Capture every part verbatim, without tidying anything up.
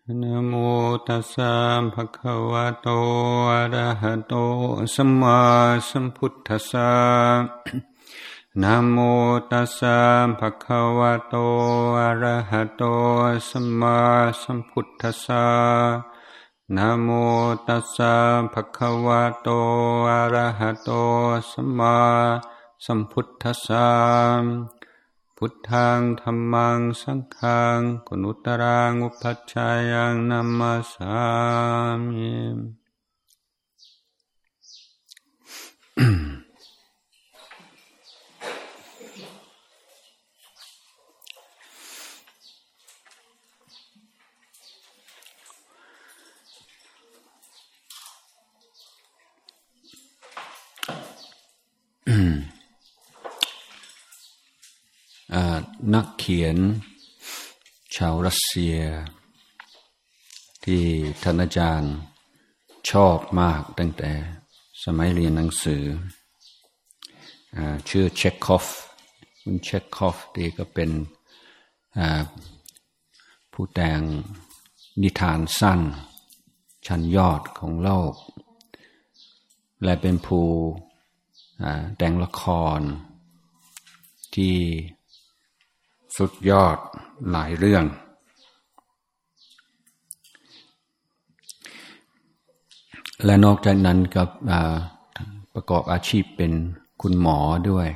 นะโมตัสสะภะคะวะโตอะระหะโตสัมมาสัมพุทธัสสะนะโมตัสสะภะคะวะโตอะระหะโตสัมมาสัมพุทธัสสะนะโมตัสสะภะคะวะโตอะระหะโตสัมมาสัมพุทธัสสะพุทธังธัมมังสังฆังกุณุตรังอุปัชฌายังนัมมัสสามินักเขียนชาวรัสเซียที่ท่านอาจารย์ชอบมากตั้งแต่สมัยเรียนหนังสือชื่อเชคคอฟคุณเชคคอฟที่ก็เป็นผู้แต่งนิทานสั้นชั้นยอดของโลกและเป็นผู้แต่งละครที่สุดยอดหลายเรื่องและนอกจากนั้นก็ประกอบอาชีพเป็นคุณหมอด้วย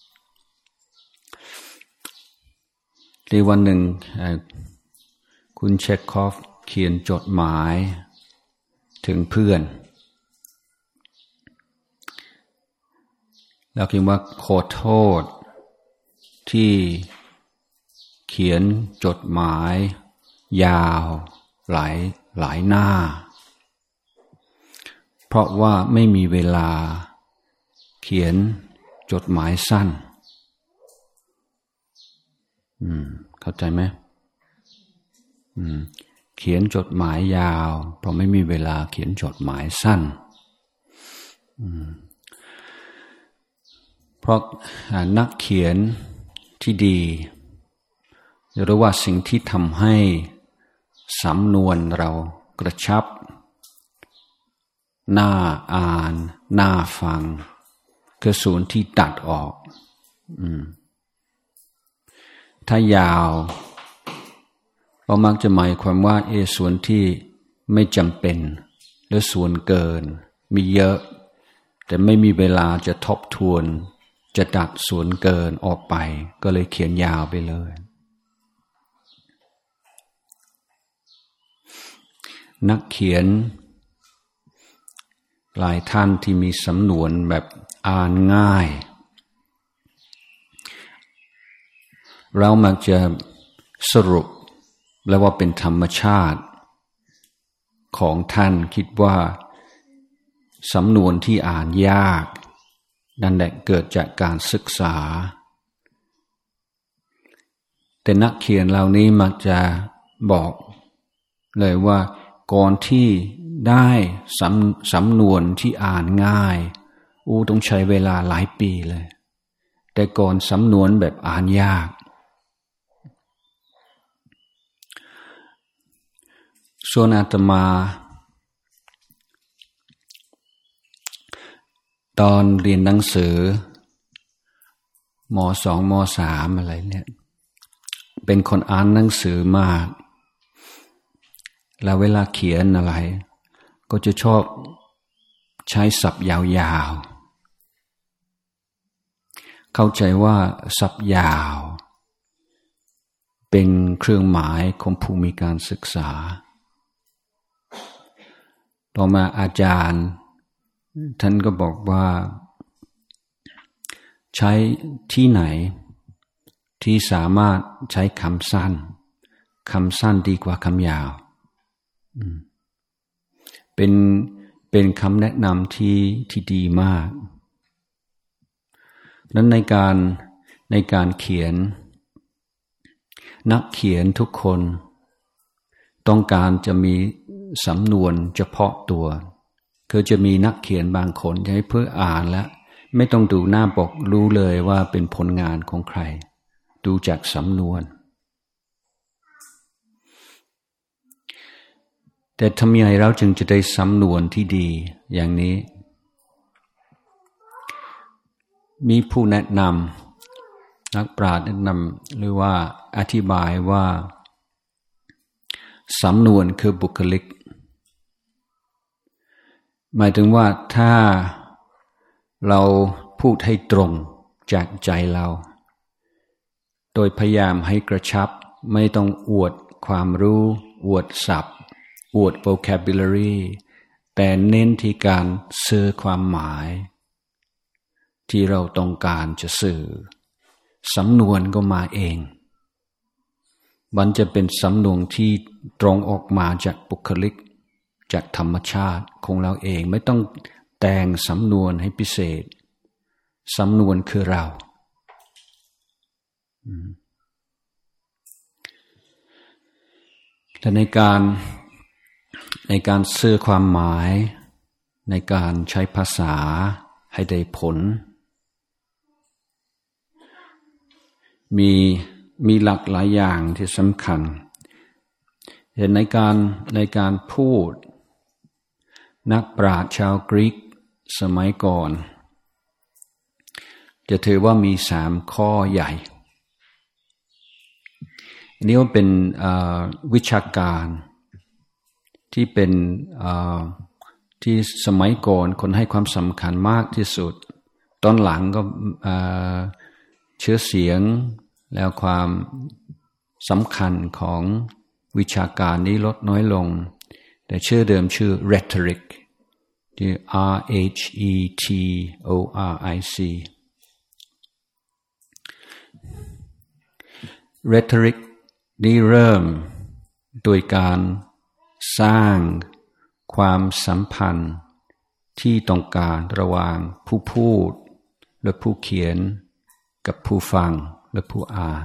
ในวันหนึ่งคุณเชคคอฟเขียนจดหมายถึงเพื่อนแล้วเขียนว่าขอโทษที่เขียนจดหมายยาวหลายหลายหน้าเพราะว่าไม่มีเวลาเขียนจดหมายสั้นอืมเข้าใจไหมอืมเขียนจดหมายยาวเพราะไม่มีเวลาเขียนจดหมายสั้นอืมเพราะนักเขียนที่ดีหรือว่าสิ่งที่ทำให้สำนวนเรากระชับน่าอ่านน่าฟังคือส่วนที่ตัดออกอืมถ้ายาวเรามักจะหมายความว่าเอส่วนที่ไม่จำเป็นหรือส่วนเกินมีเยอะแต่ไม่มีเวลาจะทบทวนจะตัดส่วนเกินออกไปก็เลยเขียนยาวไปเลยนักเขียนหลายท่านที่มีสำนวนแบบอ่านง่ายเรามักจะสรุปแล้วว่าเป็นธรรมชาติของท่านคิดว่าสำนวนที่อ่านยากนั่นแหละเกิดจากการศึกษาแต่นักเขียนเหล่านี้มักจะบอกเลยว่าก่อนที่ได้สำสำนวนที่อ่านง่ายอู้ต้องใช้เวลาหลายปีเลยแต่ก่อนสำนวนแบบอ่านยากส่วนอาตมาตอนเรียนหนังสือม.สอง ม.สาม อะไรเนี่ยเป็นคนอ่านหนังสือมากแล้วเวลาเขียนอะไรก็จะชอบใช้ศัพท์ยาวๆเข้าใจว่าศัพท์ยาวเป็นเครื่องหมายของผู้มีการศึกษาต่อมาอาจารย์ท่านก็บอกว่าใช้ที่ไหนที่สามารถใช้คำสั้นคำสั้นดีกว่าคำยาวเป็นเป็นคำแนะนำที่ที่ดีมากนั้นในการในการเขียนนักเขียนทุกคนต้องการจะมีสำนวนเฉพาะตัวคือจะมีนักเขียนบางคนจะให้เพื่ออ่านแล้วไม่ต้องดูหน้าปกรู้เลยว่าเป็นผลงานของใครดูจากสำนวนแต่ทำยังไงเราจึงจะได้สำนวนที่ดีอย่างนี้มีผู้แนะนำนักปราชญ์แนะนำหรือว่าอธิบายว่าสำนวนคือบุคลิกหมายถึงว่าถ้าเราพูดให้ตรงจากใจเราโดยพยายามให้กระชับไม่ต้องอวดความรู้อวดศัพท์อวด vocabulary แต่เน้นที่การสื่อความหมายที่เราต้องการจะสื่อสำนวนก็มาเองมันจะเป็นสำนวนที่ตรงออกมาจากบุคลิกจากธรรมชาติของเราเองไม่ต้องแต่งสำนวนให้พิเศษสำนวนคือเราแต่ในการในการสื่อความหมายในการใช้ภาษาให้ได้ผลมีมีหลักหลายอย่างที่สำคัญเห็นในการในการพูดนักปราชญ์ชาวกรีกสมัยก่อนจะถือว่ามีสามข้อใหญ่อันนี้ว่าเป็นวิชาการที่เป็นที่สมัยก่อนคนให้ความสำคัญมากที่สุดตอนหลังก็เชื้อเสียงแล้วความสำคัญของวิชาการนี้ลดน้อยลงแต่ชื่อเดิมชื่อ rhetoric ที่ R H E T O R I C rhetoric นี้เริ่มโดยการสร้างความสัมพันธ์ที่ต้องการระหว่างผู้พูดและผู้เขียนกับผู้ฟังและผู้อ่าน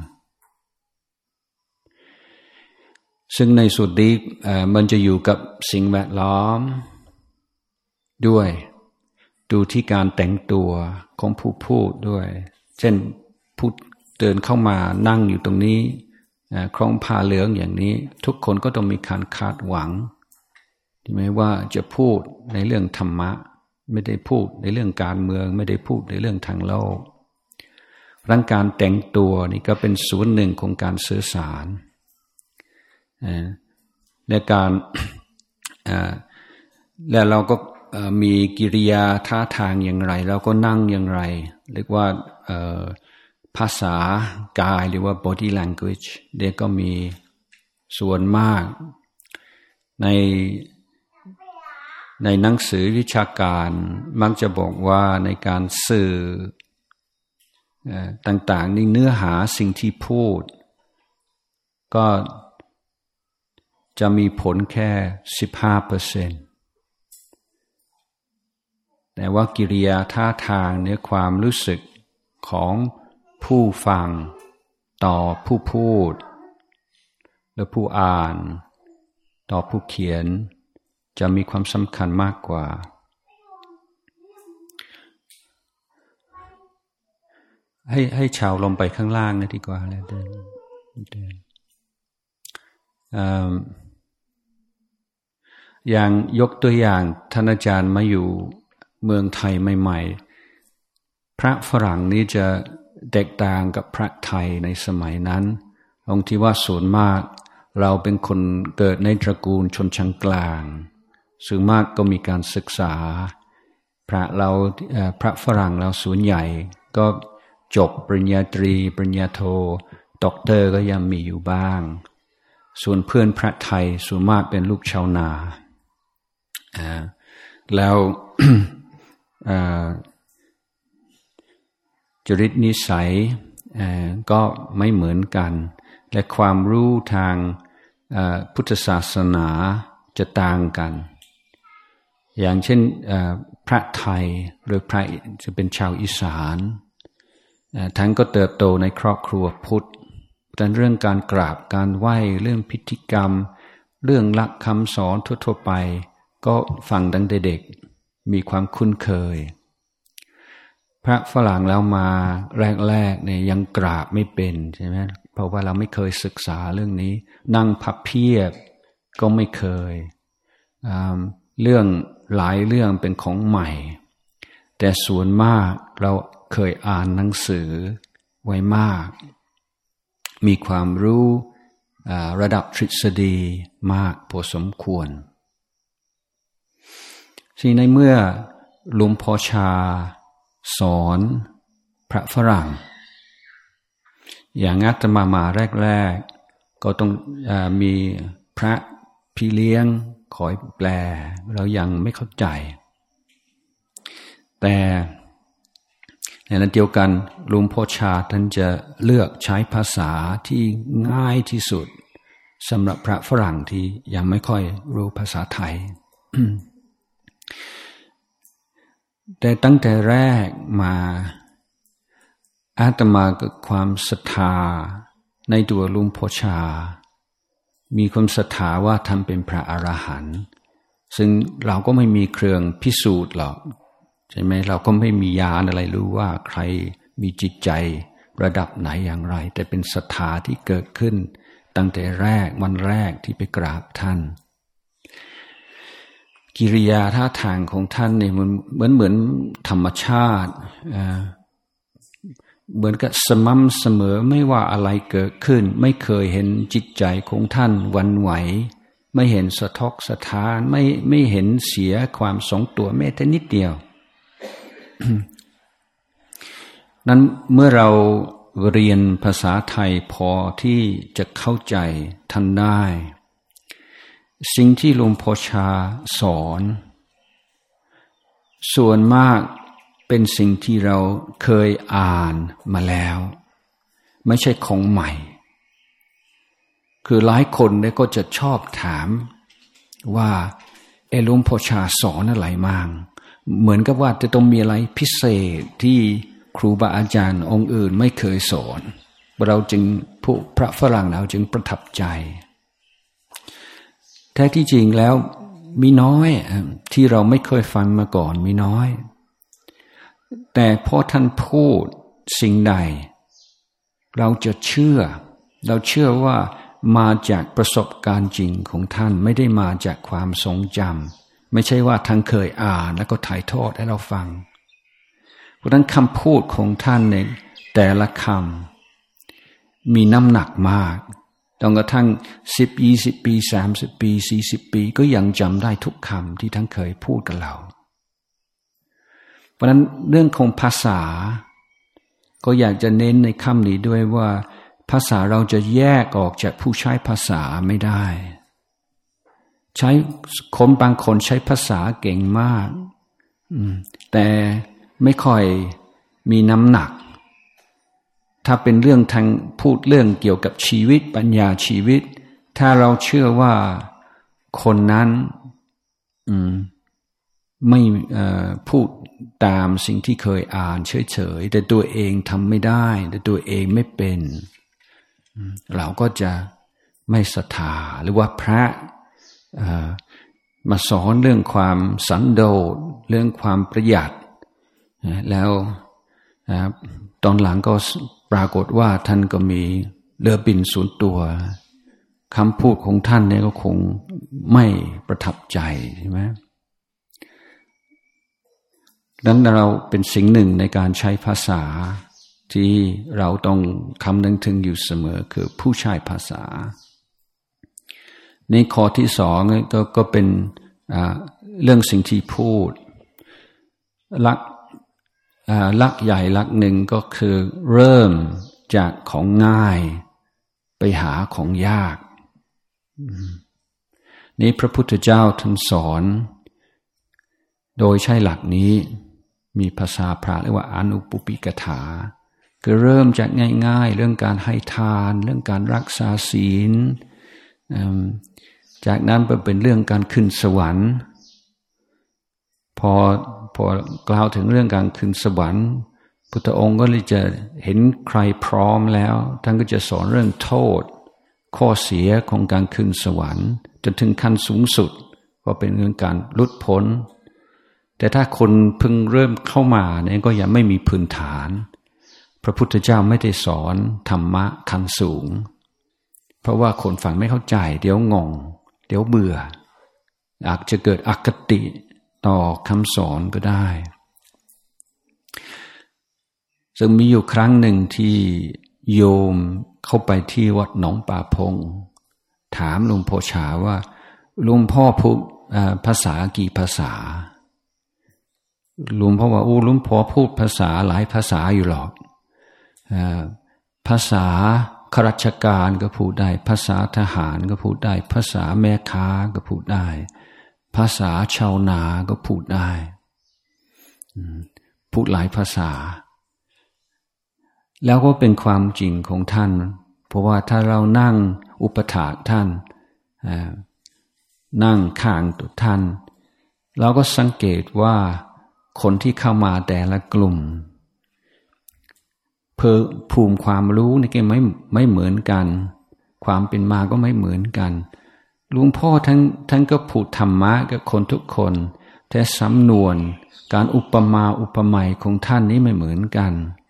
ซึ่งในสุดนี้มันจะอยู่กับสิ่งแวดล้อมด้วยดูที่การแต่งตัวของผู้พูดด้วยเช่นผู้เดินเข้ามานั่งอยู่ตรงนี้คล้องผ้าเหลืองอย่างนี้ทุกคนก็ต้องมีการคาดหวังที่ไม่ว่าจะพูดในเรื่องธรรมะไม่ได้พูดในเรื่องการเมืองไม่ได้พูดในเรื่องทางโลกร่างการแต่งตัวนี่ก็เป็นส่วนหนึ่งของการสื่อสารและการและเราก็มีกิริยาท่าทางอย่างไรเราก็นั่งอย่างไรเรียกว่าภาษากายหรือว่า body language เด็กก็มีส่วนมากในในหนังสือวิชาการมักจะบอกว่าในการสื่อต่างๆนี่เนื้อหาสิ่งที่พูดก็จะมีผลแค่ สิบห้าเปอร์เซ็นต์ แต่ว่ากิริยาท่าทางเนื้อความรู้สึกของผู้ฟังต่อผู้พูดและผู้อ่านต่อผู้เขียนจะมีความสำคัญมากกว่าให้ให้ชาวลงไปข้างล่างนะดีกว่าแล้วเดินเดินอย่างยกตัวอย่างท่านอาจารย์มาอยู่เมืองไทยใหม่ๆพระฝรั่งนี้จะแตกต่างกับพระไทยในสมัยนั้นตรงที่ว่าส่วนมากเราเป็นคนเกิดในตระกูลชนชั้นกลางส่วนมากก็มีการศึกษาพระเราพระฝรั่งเราส่วนใหญ่ก็จบปริญญาตรีปริญญาโทด็อกเตอร์ก็ยังมีอยู่บ้างส่วนเพื่อนพระไทยส่วนมากเป็นลูกชาวนาแล้ว จริตนิสัยก็ไม่เหมือนกันและความรู้ทางพุทธศาสนาจะต่างกันอย่างเช่นพระไทยหรือพระจะเป็นชาวอีสานท่านก็เติบโตในครอบครัวพุทธแต่เรื่องการกราบการไหว้เรื่องพิธีกรรมเรื่องหลักคำสอนทั่วๆไปก็ฟังตั้งแต่เด็กมีความคุ้นเคยพระฝรั่งแล้วมาแรกๆเนี่ยยังกราบไม่เป็นใช่ไหมเพราะว่าเราไม่เคยศึกษาเรื่องนี้นั่งพับเพียบก็ไม่เคยเรื่องหลายเรื่องเป็นของใหม่แต่ส่วนมากเราเคยอ่านหนังสือไว้มากมีความรู้ระดับทฤษฎีมากพอสมควรที่ในเมื่อหลวงพ่อชาสอนพระฝรั่งอย่างอาตมามาแรกๆก็ต้องเอ่อมีพระพี่เลี้ยงคอยแปลเรายังไม่เข้าใจแต่ในนั้นเดียวกันหลวงพ่อชาท่านจะเลือกใช้ภาษาที่ง่ายที่สุดสำหรับพระฝรั่งที่ยังไม่ค่อยรู้ภาษาไทย แต่ตั้งแต่แรกมาอาตมาเกิดความศรัทธาในตัวหลวงพ่อชามีความศรัทธาว่าท่านเป็นพระอรหันต์ซึ่งเราก็ไม่มีเครื่องพิสูจน์หรอกใช่ไหมเราก็ไม่มีญาณอะไรรู้ว่าใครมีจิตใจระดับไหนอย่างไรแต่เป็นศรัทธาที่เกิดขึ้นตั้งแต่แรกวันแรกที่ไปกราบท่านกิริยาท่าทางของท่านเนี่ยมันเหมือนเหมือนธรรมชาติเหมือนกับสม่ำเสมอไม่ว่าอะไรเกิดขึ้นไม่เคยเห็นจิตใจของท่านหวั่นไหวไม่เห็นสะทกสะท้านไม่ไม่เห็นเสียความทรงตัวแม้แต่นิดเดียว นั้นเมื่อเราเรียนภาษาไทยพอที่จะเข้าใจท่านได้สิ่งที่หลวงพ่อชาสอนส่วนมากเป็นสิ่งที่เราเคยอ่านมาแล้วไม่ใช่ของใหม่คือหลายคนเนี่ยก็จะชอบถามว่าเอหลวงพ่อชาสอนอะไรมั่งเหมือนกับว่าจะต้องมีอะไรพิเศษที่ครูบาอาจารย์องค์อื่นไม่เคยสอนเราจึงผู้พระฝรั่งเราจึงประทับใจแท้ที่จริงแล้วมีน้อยที่เราไม่เคยฟังมาก่อนมีน้อยแต่พอท่านพูดสิ่งใดเราจะเชื่อเราเชื่อว่ามาจากประสบการณ์จริงของท่านไม่ได้มาจากความทรงจำไม่ใช่ว่าท่านเคยอ่านแล้วก็ถ่ายทอดให้เราฟังเพราะฉะนั้นคำพูดของท่านในแต่ละคำมีน้ำหนักมากจนกระทั่งสิบยี่สิบปีสามสิบปีสี่สิบปีก็ยังจำได้ทุกคำที่ท่านเคยพูดกับเราเพราะฉะนั้นเรื่องของภาษาก็อยากจะเน้นในคำนี้ด้วยว่าภาษาเราจะแยกออกจากผู้ใช้ภาษาไม่ได้ใช้คนบางคนใช้ภาษาเก่งมากแต่ไม่ค่อยมีน้ำหนักถ้าเป็นเรื่องทางพูดเรื่องเกี่ยวกับชีวิตปัญญาชีวิตถ้าเราเชื่อว่าคนนั้นไม่พูดตามสิ่งที่เคยอ่านเฉยๆแต่ตัวเองทำไม่ได้แต่ตัวเองไม่เป็นเราก็จะไม่ศรัทธาหรือว่าพระมาสอนเรื่องความสันโดษเรื่องความประหยัดแล้วตอนหลังก็ปรากฏว่าท่านก็มีเรือบินส่วนตัวคำพูดของท่านเนี่ยก็คงไม่ประทับใจใช่ไหมดังนั้นเราเป็นสิ่งหนึ่งในการใช้ภาษาที่เราต้องคำนึงถึงอยู่เสมอคือผู้ใช้ภาษาในข้อที่สองก็ก็เป็นเรื่องสิ่งที่พูดหลักหลักใหญ่หลักหนึ่งก็คือเริ่มจากของง่ายไปหาของยากนี่พระพุทธเจ้าท่านสอนโดยใช้หลักนี้มีภาษาพระเรียกว่าอนุปุปิกถาคือเริ่มจากง่ายๆเรื่องการให้ทานเรื่องการรักษาศีลจากนั้นไปเป็นเรื่องการขึ้นสวรรค์พอพอกล่าวถึงเรื่องการขึ้นสวรรค์พุทธองค์ก็เลยจะเห็นใครพร้อมแล้วท่านก็จะสอนเรื่องโทษข้อเสียของการขึ้นสวรรค์จนถึงขั้นสูงสุดก็เป็นเรื่องการหลุดพ้นแต่ถ้าคนเพิ่งเริ่มเข้ามาเนี่ยก็ยังไม่มีพื้นฐานพระพุทธเจ้าไม่ได้สอนธรรมะขั้นสูงเพราะว่าคนฟังไม่เข้าใจเดี๋ยวงงเดี๋ยวเบื่ออาจจะเกิดอคติต่อคำสอนก็ได้ซึ่งมีอยู่ครั้งหนึ่งที่โยมเข้าไปที่วัดหนองป่าพงถามหลวงพ่อชาว่าหลวงพ่อพูดภาษากี่ภาษาหลวงพ่อว่าโอ้หลวงพ่อพูดภาษาหลายภาษาอยู่หรอกภาษาข้าราชการก็พูดได้ภาษาทหารก็พูดได้ภาษาแม่ค้าก็พูดได้ภาษาชาวนาก็พูดได้พูดหลายภาษาแล้วก็เป็นความจริงของท่านเพราะว่าถ้าเรานั่งอุปถากท่านนั่งข้างตัวท่านเราก็สังเกตว่าคนที่เข้ามาแต่ละกลุ่มเพื่อภูมิความรู้นี่ก็ไม่ไม่เหมือนกันความเป็นมาก็ไม่เหมือนกันหลวงพ่อท่านท่านก็พูดธรรมะกับคนทุกคนแต่สำนวนการอุปมาอุปไมยของท่านนี้ไม่เหมือนกัน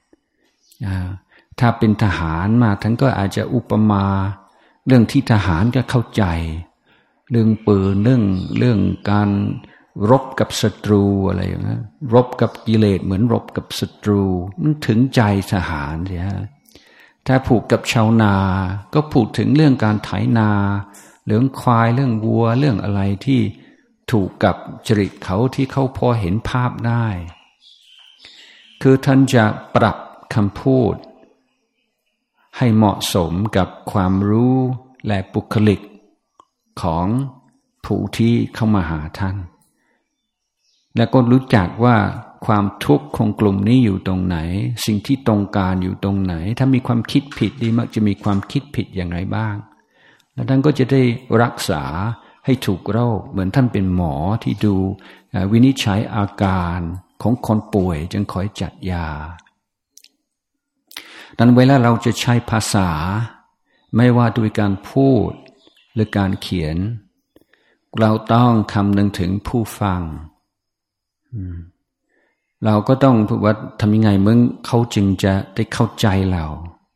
ถ้าเป็นทหารมาท่านก็อาจจะอุปมาเรื่องที่ทหารก็เข้าใจเรื่องปืนเรื่องเรื่องการรบกับศัตรูอะไรอย่างนั้นรบกับกิเลสเหมือนรบกับศัตรูมันถึงใจทหารใช่ไหมถ้าผูกกับชาวนาก็ผูกถึงเรื่องการไถนาเรื่องควายเรื่องวัวเรื่องอะไรที่ถูกกับจริตเขาที่เขาพอเห็นภาพได้คือท่านจะปรับคำพูดให้เหมาะสมกับความรู้และบุคลิกของผู้ที่เข้ามาหาท่านแล้วก็รู้จักว่าความทุกข์ของกลุ่มนี้อยู่ตรงไหนสิ่งที่ตรงการอยู่ตรงไหนถ้ามีความคิดผิดดีมักจะมีความคิดผิดอย่างไรบ้างแล้วท่านก็จะได้รักษาให้ถูกโรคเหมือนท่านเป็นหมอที่ดูวินิจฉัยอาการของคนป่วยจึงคอยจัดยาดังนั้นเวลาเราจะใช้ภาษาไม่ว่าด้วยการพูดหรือการเขียนเราต้องคำนึงถึงผู้ฟังเราก็ต้องพูดว่าทำยังไงมึงเขาจึงจะได้เข้าใจเรา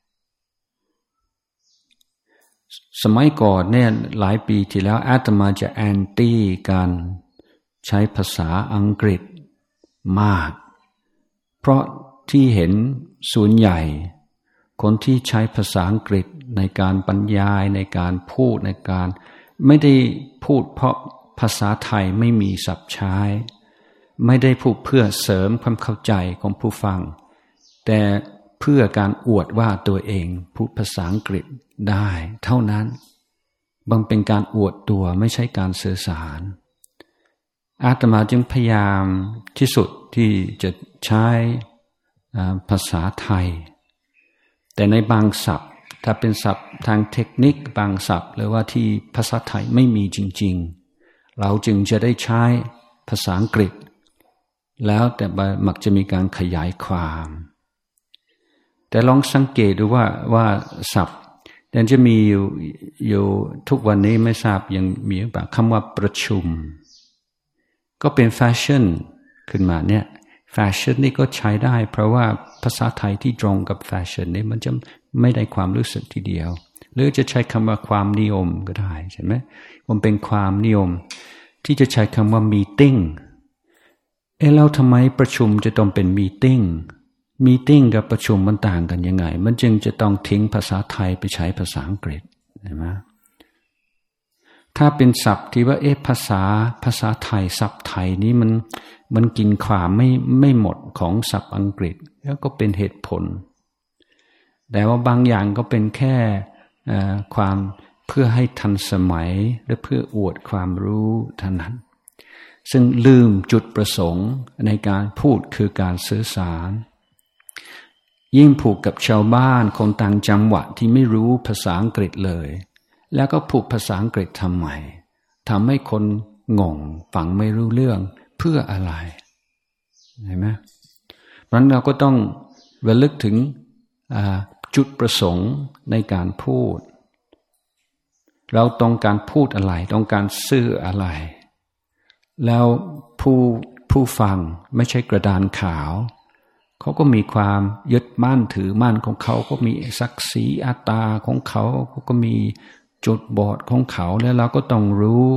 สมัยก่อนเนี่ยหลายปีที่แล้วอาตมาจะแอนตี้การใช้ภาษาอังกฤษมากเพราะที่เห็นส่วนใหญ่คนที่ใช้ภาษาอังกฤษในการบรรยายในการพูดในการไม่ได้พูดเพราะภาษาไทยไม่มีศัพท์ใช้ไม่ได้พูดเพื่อเสริมความเข้าใจของผู้ฟังแต่เพื่อการอวดว่าตัวเองพูดภาษาอังกฤษได้เท่านั้นบางเป็นการอวดตัวไม่ใช่การสื่อสารอาตมาจึงพยายามที่สุดที่จะใช้ภาษาไทยแต่ในบางศัพท์ถ้าเป็นศัพท์ทางเทคนิคบางศัพท์หรือว่าที่ภาษาไทยไม่มีจริงๆเราจึงจะได้ใช้ภาษาอังกฤษแล้วแต่มักจะมีการขยายความแต่ลองสังเกตดูว่าว่าศัพท์แต่จะมีอยู่อยู่ทุกวันนี้ไม่ทราบยังมีหรือเปล่าคำว่าประชุมก็เป็นแฟชั่นขึ้นมาเนี่ยแฟชั่นนี่ก็ใช้ได้เพราะว่าภาษาไทยที่ตรงกับแฟชั่นนี่มันจะไม่ได้ความรู้สึกทีเดียวหรือจะใช้คำว่าความนิยมก็ได้ใช่ไหมมันเป็นความนิยมที่จะใช้คำว่า meeting เอ๊ะแล้วทำไมประชุมจะต้องเป็น meeting meeting กับประชุมมันต่างกันยังไงมันจึงจะต้องทิ้งภาษาไทยไปใช้ภาษาอังกฤษใช่ไหมถ้าเป็นศัพท์ที่ว่าเอ๊ะภาษาภาษาไทยศัพท์ไทยนี้มันมันกินความไม่ไม่หมดของศัพท์อังกฤษแล้วก็เป็นเหตุผลแต่ว่าบางอย่างก็เป็นแค่ความเพื่อให้ทันสมัยและเพื่ออวดความรู้เท่านั้นซึ่งลืมจุดประสงค์ในการพูดคือการสื่อสารยิ่งผูกกับชาวบ้านคนต่างจังหวัดที่ไม่รู้ภาษาอังกฤษเลยแล้วก็ผูกภาษาอังกฤษทำไมทำให้คนงงฟังไม่รู้เรื่องเพื่ออะไรเห็นไหมเพราะฉะนั้นเราก็ต้องระลึกถึงจุดประสงค์ในการพูดเราต้องการพูดอะไรต้องการสื่ออะไรแล้วผู้ผู้ฟังไม่ใช่กระดานขาวเขาก็มีความยึดมั่นถือมั่นของเขาก็มีศักดิ์ศรีอัตตาของเขาเขาก็มีจุดบอดของเขาแล้วเราก็ต้องรู้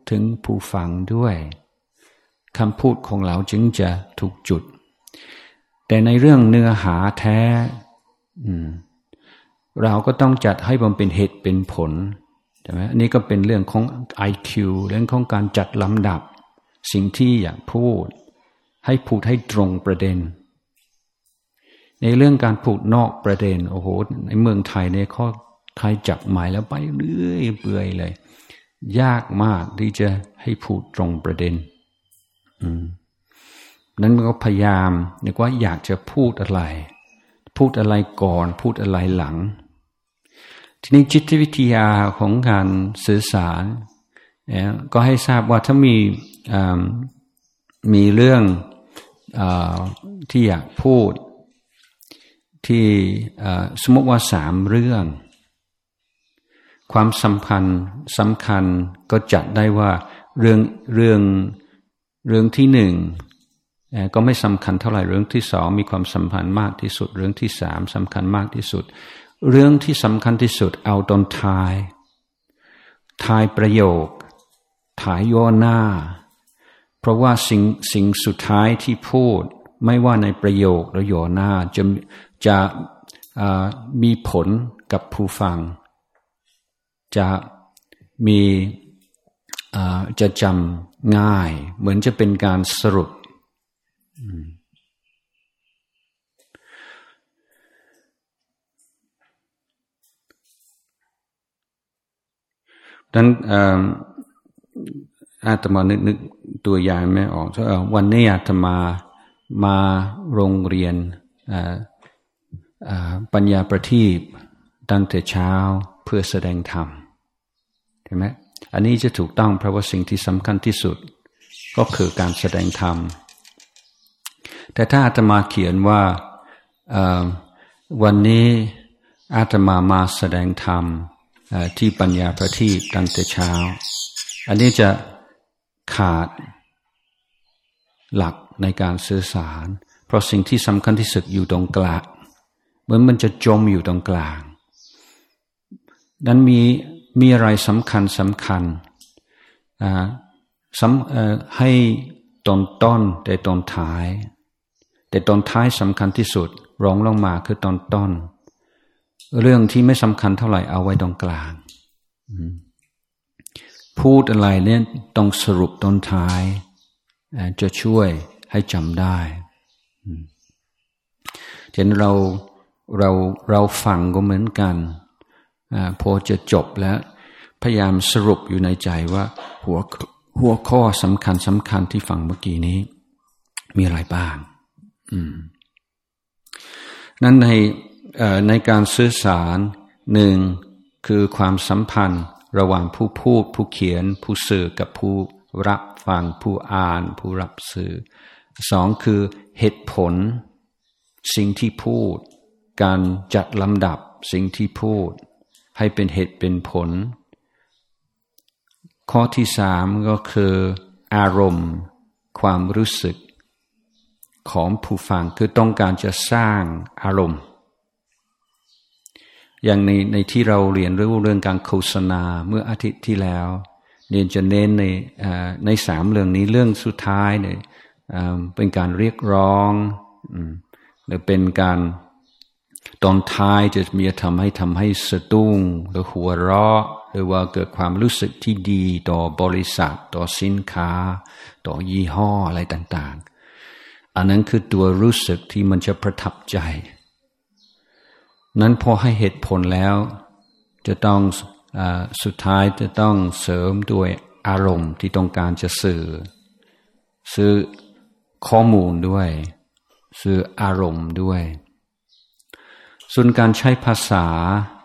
ถึงผู้ฟังด้วยคำพูดของเราจึงจะถูกจุดแต่ในเรื่องเนื้อหาแท้เราก็ต้องจัดให้มันเป็นเหตุเป็นผลใช่ไหมอันนี้ก็เป็นเรื่องของ ไอ คิว เรื่องของการจัดลำดับสิ่งที่อยากพูดให้พูดให้ตรงประเด็นในเรื่องการพูดนอกประเด็นโอ้โหในเมืองไทยเนี่ยเขาใครจับหมายแล้วไปเรื่อยเปื่อยเลยยากมากที่จะให้พูดตรงประเด็นอืมนั้นก็พยายามนึกว่าอยากจะพูดอะไรพูดอะไรก่อนพูดอะไรหลังทีนี้จิตวิทยาของการสื่อสารเนี่ยก็ให้ทราบว่าถ้ามีมีเรื่องอที่อยากพูดที่สมมติว่าสามเรื่องความสัมพันธ์สำคัญก็จัดได้ว่าเรื่องเรื่องเรื่องที่หนึ่งก็ไม่สำคัญเท่าไหร่เรื่องที่สองมีความสัมพันธ์มากที่สุดเรื่องที่สามสำคัญมากที่สุดเรื่องที่สำคัญที่สุดเอาตอนท้ายท้ายประโยคท้ายย่อหน้าเพราะว่าสิ่งสิ่งสุดท้ายที่พูดไม่ว่าในประโยคหรือย่อหน้าจะจะมีผลกับผู้ฟังจะมีจะจำง่ายเหมือนจะเป็นการสรุปดังนั้นอาตมานึกนึกตัวอย่างไม่ออกวันนี้อาตมามาโรงเรียนปัญญาประทีปตั้งแต่เช้าเพื่อแสดงธรรมเห็นไหมอันนี้จะถูกต้องเพราะว่าสิ่งที่สำคัญที่สุดก็คือการแสดงธรรมแต่ถ้าอาตมาเขียนว่าวันนี้อาตมามาแสดงธรรมที่ปัญญาประทีปตั้งแต่เช้าอันนี้จะขาดหลักในการสื่อสารเพราะสิ่งที่สำคัญที่สุดอยู่ตรงกลางเหมือนมันจะจมอยู่ตรงกลางนั้นมีมีอะไรสำคัญสำคัญให้ตอนต้นแต่ตอนท้ายแต่ตอนท้ายสำคัญที่สุดรองลงมาคือตอนต้นเรื่องที่ไม่สำคัญเท่าไหร่เอาไว้ตรงกลางพูดอะไรเนี่ยต้องสรุปตอนท้ายจะช่วยให้จำได้เห็นเราเราเราฟังก็เหมือนกันพอจะจบแล้วพยายามสรุปอยู่ในใจว่าหัวหัวข้อสำคัญสำคัญที่ฟังเมื่อกี้นี้มีอะไรบ้างนั้นในในการสื่อสารหนึ่งคือความสัมพันธ์ระหว่างผู้พูดผู้เขียนผู้สื่อกับผู้รับฟังผู้อ่านผู้รับสื่อสองคือเหตุผลสิ่งที่พูดการจัดลำดับสิ่งที่พูดให้เป็นเหตุเป็นผลข้อที่สามก็คืออารมณ์ความรู้สึกของผู้ฟังคือต้องการจะสร้างอารมณ์อย่างในในที่เราเรียนเรื่องเรื่องการโฆษณาเมื่ออาทิตย์ที่แล้วเรียนจะเน้นในในสามเรื่องนี้เรื่องสุดท้ายเนี่ยเป็นการเรียกร้องหรือเป็นการตอนท้ายจะมีทำให้ทำให้สะดุ้งหรือหัวเราะหรือว่าเกิดความรู้สึกที่ดีต่อบริษัทต่อสินค้าต่อยี่ห้ออะไรต่างๆอันนั้นคือตัวรู้สึกที่มันจะประทับใจนั้นพอให้เหตุผลแล้วจะต้องสุดท้ายจะต้องเสริมด้วยอารมณ์ที่ต้องการจะสื่อสื่อข้อมูลด้วยสื่ออารมณ์ด้วยส่วนการใช้ภาษา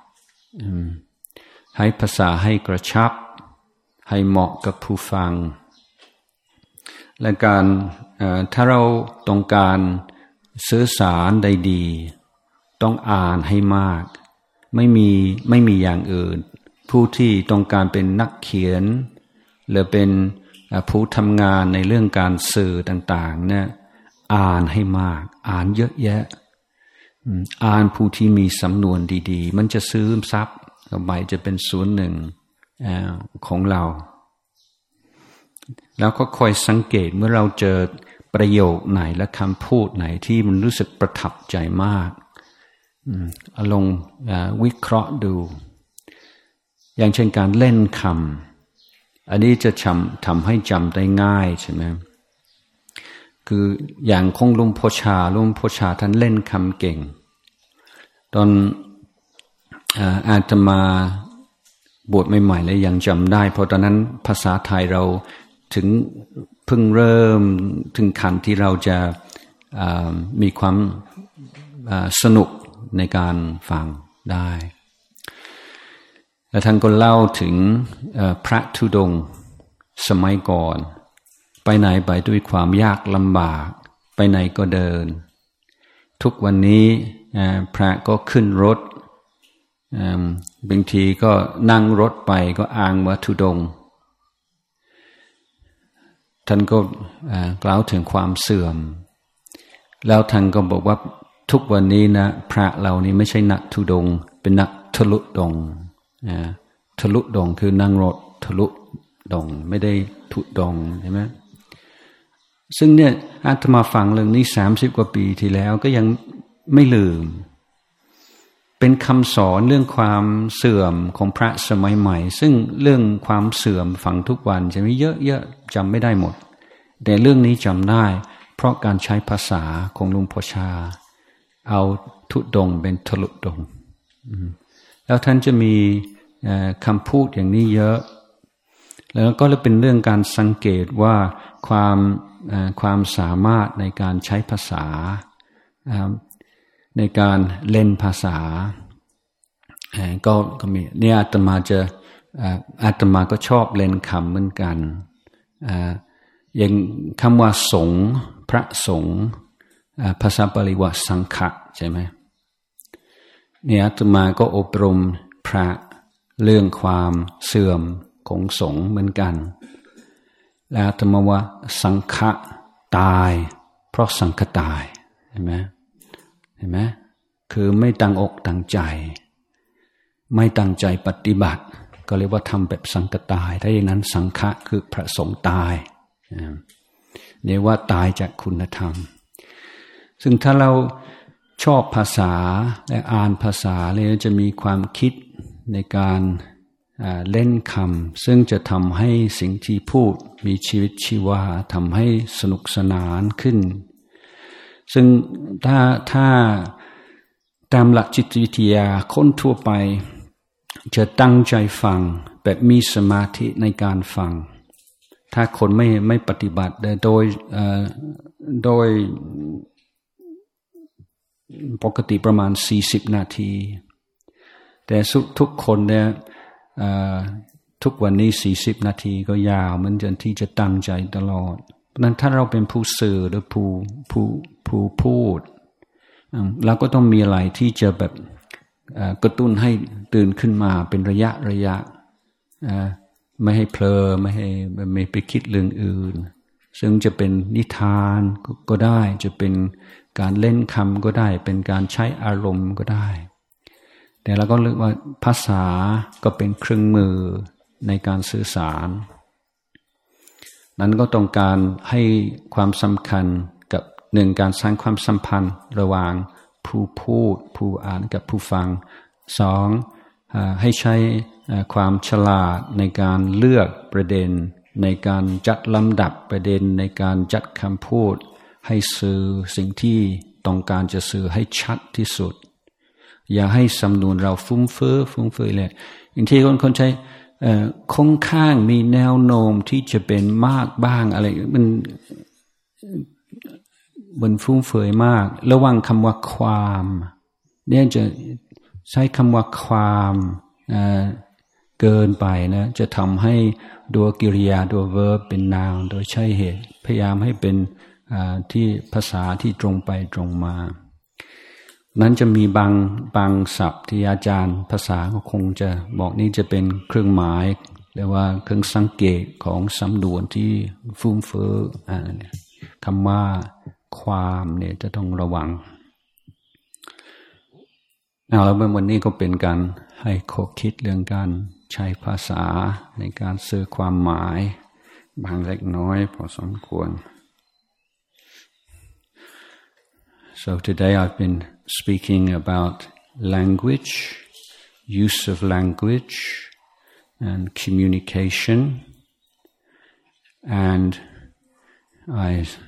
ให้ภาษาให้กระชับให้เหมาะกับผู้ฟังและการถ้าเราต้องการสื่อสารได้ดีต้องอ่านให้มากไม่มีไม่มีอย่างอื่นผู้ที่ต้องการเป็นนักเขียนหรือเป็นผู้ทำงานในเรื่องการสื่อต่างๆเนี่ยอ่านให้มากอ่านเยอะแยะอ่านผู้ที่มีสำนวนดีๆมันจะซึมซับเข้าไปจะเป็นส่วนหนึ่งของเราแล้วก็คอยสังเกตเมื่อเราเจอประโยคไหนและคำพูดไหนที่มันรู้สึกประทับใจมากเอาลองวิเคราะห์ดูอย่างเช่นการเล่นคำอันนี้จะทำทำให้จำได้ง่ายใช่ไหมคืออย่างของหลวงพ่อชาหลวงพ่อชาท่านเล่นคำเก่งตอนอาตมาบวชใหม่ๆเลยยังจำได้เพราะตอนนั้นภาษาไทยเราถึงเพิ่งเริ่มถึงขั้นที่เราจะมีความสนุกในการฟังได้แล้วท่านก็เล่าถึงพระธุดงค์สมัยก่อนไปไหนไปด้วยความยากลำบากไปไหนก็เดินทุกวันนี้พระก็ขึ้นรถบางทีก็นั่งรถไปก็อ้างว่าธุดงค์ท่านก็กล่าวถึงความเสื่อมแล้วท่านก็บอกว่าทุกวันนี้นะพระเรานี่ไม่ใช่นักธุดงค์เป็นนักทะลุดงทะลุดงคือนั่งรถทะลุดงไม่ได้ทุดงใช่ไหมซึ่งเนี่ยอาตมาฟังเรื่องนี้สามสิบกว่าปีที่แล้วก็ยังไม่ลืมเป็นคำสอนเรื่องความเสื่อมของพระสมัยใหม่ซึ่งเรื่องความเสื่อมฟังทุกวันจะมีเยอะๆจำไม่ได้หมดแต่เรื่องนี้จำได้เพราะการใช้ภาษาของหลวงพ่อชาเอาทุดงเป็นทะลุดงแล้วท่านจะมีคำพูดอย่างนี้เยอะแล้วก็เลยเป็นเรื่องการสังเกตว่าความความสามารถในการใช้ภาษาในการเล่นภาษาก็ก็มีเนี่ยอาตมาจะอาตมาก็ชอบเล่นคำเหมือนกันอย่างคำว่าสงฆ์พระสงฆ์ภาษาบาลีว่าสังฆะใช่ไหมเนี่ยอาตมาก็อบรมพระเรื่องความเสื่อมของสงฆ์เหมือนกันแล้วอาตมาว่าสังฆะตายเพราะสังฆตายเห็นไหมเห็นไหมคือไม่ตั้งอกตั้งใจไม่ตั้งใจปฏิบัติก็เรียกว่าทำแบบสังฆตายถ้าอย่างนั้นสังฆะคือพระสงฆ์ตายเรียกว่าตายจากคุณธรรมซึ่งถ้าเราชอบภาษาและอ่านภาษาเลยจะมีความคิดในการเล่นคำซึ่งจะทำให้สิ่งที่พูดมีชีวิตชีวาทำให้สนุกสนานขึ้นซึ่งถ้าถ้าตามหลักจิตวิทยาคนทั่วไปจะตั้งใจฟังแบบมีสมาธิในการฟังถ้าคนไม่ไม่ปฏิบัติโดยโดยปกติประมาณสี่สิบนาทีแต่ทุกคนเนี่ยทุกวันนี้สี่สิบนาทีก็ยาวเหมือนกันที่จะตั้งใจตลอดเพราะนั้นถ้าเราเป็นผู้สื่อหรือผู้ผู้ผู้พูดเราก็ต้องมีอะไรที่จะแบบกระตุ้นให้ตื่นขึ้นมาเป็นระยะระยะไม่ให้เพลอไม่ให้ไม่ไปคิดเรื่องอื่นซึ่งจะเป็นนิทานก็ได้จะเป็นการเล่นคำก็ได้เป็นการใช้อารมณ์ก็ได้แต่เราก็เรียกว่าภาษาก็เป็นเครื่องมือในการสื่อสารนั้นก็ต้องการให้ความสำคัญกับหนึ่งการสร้างความสัมพันธ์ระหว่างผู้พูดผู้อ่านกับผู้ฟังสองให้ใช้ความฉลาดในการเลือกประเด็นในการจัดลำดับประเด็นในการจัดคำพูดให้สื่อสิ่งที่ต้องการจะสื่อให้ชัดที่สุดอย่าให้สำนวนเราฟุ้งเฟ้อฟุ้งเฟ้อเลยบางทีคนคนใช้ค่อนข้างมีแนวโน้มที่จะเป็นมากบ้างอะไรมันมันฟุ้งเฟ้อมากระวังคำว่าความเนี่ยจะใช้คำว่าความเกินไปนะจะทำให้ตัวกิริยาตัว verb เป็น noun โดยใช้เหตุพยายามให้เป็นที่ภาษาที่ตรงไปตรงมานั้นจะมีบางบางศัพท์ที่อาจารย์ภาษาก็คงจะบอกนี่จะเป็นเครื่องหมายเรียกว่าเครื่องสังเกตของสำนวนที่ฟุ่มเฟ้อคำว่าความเนี่ยจะต้องระวังเอาแล้ววันนี้ก็เป็นการให้ข้อคิดเรื่องการใช้ภาษาในการสื่อความหมายบางเล็กน้อยพอสมควร So today I've been speaking about language, use of language, and communication, and I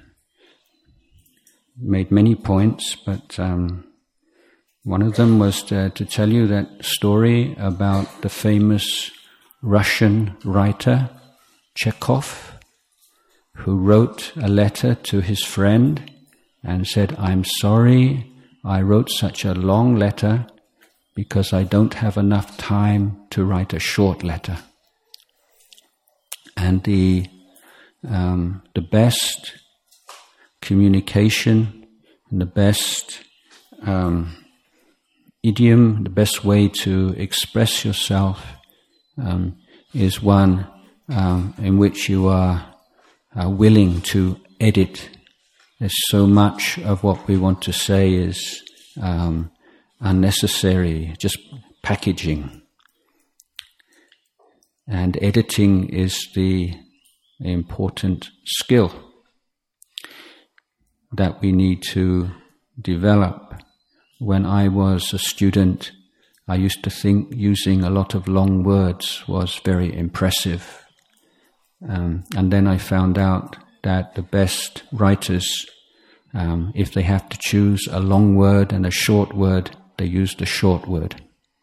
made many points, but um, one of them was to, to tell you that story about the famous Russian writer Chekhov, who wrote a letter to his friend and said, "I'm sorry I wrote such a long letter because I don't have enough time to write a short letter." And the um, the best communication and the best um, idiom, the best way to express yourself um, is one um, in which you are uh, willing to edit. There's so much of what we want to say is um, unnecessary, just packaging. And editing is the important skill that we need to develop. When I was a student, I used to think using a lot of long words was very impressive. Um, and then I found out that the best writers, um, if they have to choose a long word and a short word, they use the short word.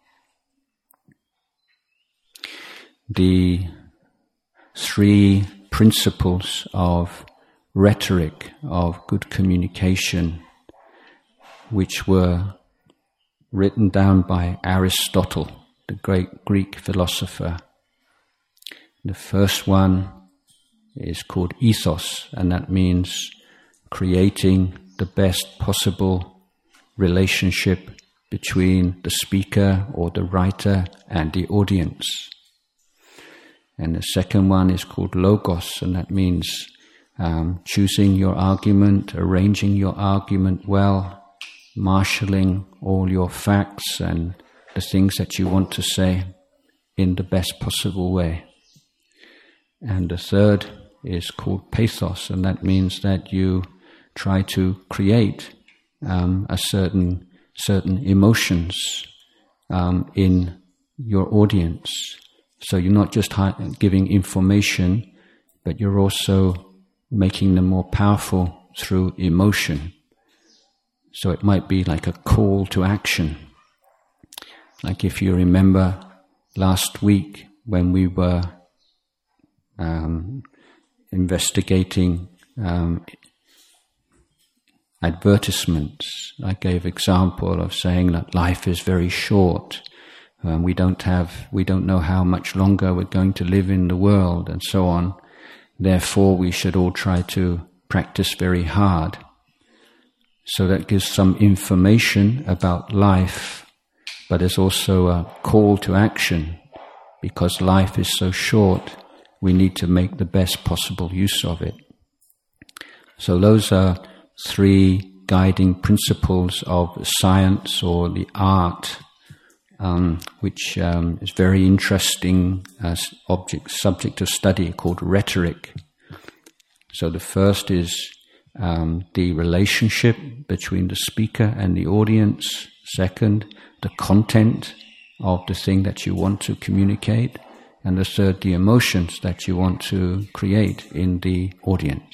The three principles of rhetoric, of good communication, which were written down by Aristotle, the great Greek philosopher. The first one is called ethos, and that means creating the best possible relationship between the speaker or the writer and the audience. And the second one is called logos, and that means um, choosing your argument, arranging your argument well, marshalling all your facts and the things that you want to say in the best possible way. And the third is called pathos, and that means that you try to create um, a certain certain emotions um, in your audience. So you're not just giving information, but you're also making them more powerful through emotion. So it might be like a call to action. Like if you remember last week when we were um, investigating um, advertisements, I gave example of saying that life is very short. Um, we don't have, we don't know how much longer we're going to live in the world, and so on. Therefore, we should all try to practice very hard. So that gives some information about life, but there's also a call to action. Because life is so short, we need to make the best possible use of it. So those are three guiding principles of science or the art, um, which um, is very interesting as object, subject of study called rhetoric. So the first is um, the relationship between the speaker and the audience. Second, the content of the thing that you want to communicate. And the third, the emotions that you want to create in the audience.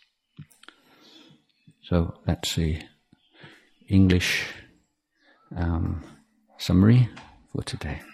So that's the English um, summary for today.